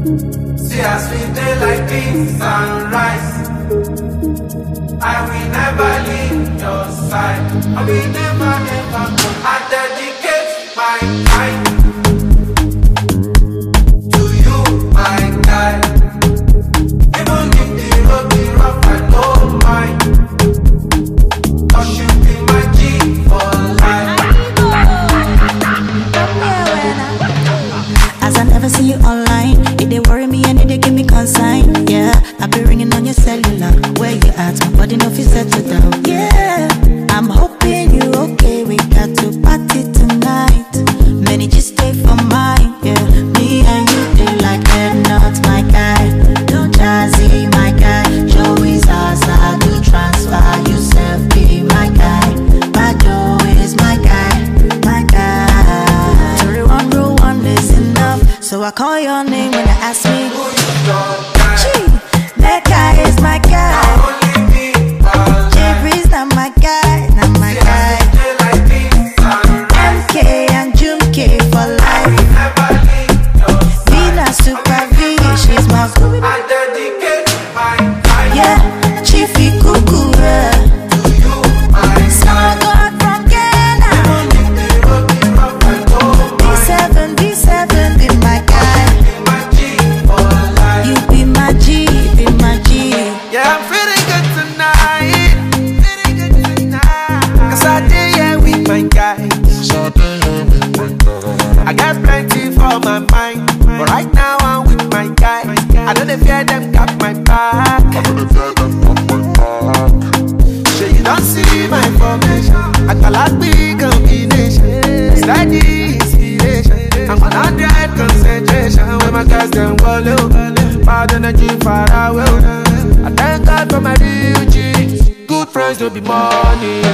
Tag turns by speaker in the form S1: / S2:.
S1: See as we day like this sunrise. I will never leave your side. I will never ever go. I dedicate my time to you, my guy. Even if the road be rough, I don't mind. 'Cause you be my G for life.
S2: As I never see you online, it they worry me and it they give me consign. Yeah, I be ringing on your cellular. Where you at? My body no fit settle down. Yeah, I'm hoping you okay. We got to party tonight. Many just stay for mine. Yeah, me and you they like they're not my guy. Don't Jazzy, my guy. Joey Zaza, do transfer. You self be my guy. My Joe is my guy, my guy. 31 rule 1 is enough. So I call your name when they ask me
S1: Who is your guy?
S2: Gee, that guy is my guy.
S1: Only me,
S2: Jeffrey's not my guy, not my guy.
S1: day like this sunrise.
S2: MK and Jumke for life.
S1: Never leave your side.
S2: Vina Super V, she's my
S1: I dedicate my time
S2: yeah, Chiefy Cuckoo.
S1: to you, my
S2: Son God from Ghana. B7, B7, be my guy.
S1: my G for life.
S2: You be my G, be my G.
S1: Yeah, I'm feeling good tonight. Feeling good tonight. 'Cause I did yeah with my guys. I got plenty for my mind, but right now I'm with my guys. I don't fear them got my back. So you don't see my formation. I call out big combination. Steady inspiration. I'm on 100 concentration. When my guys them go low, bad energy far away. I thank God for my real G's. Good friends don't be money.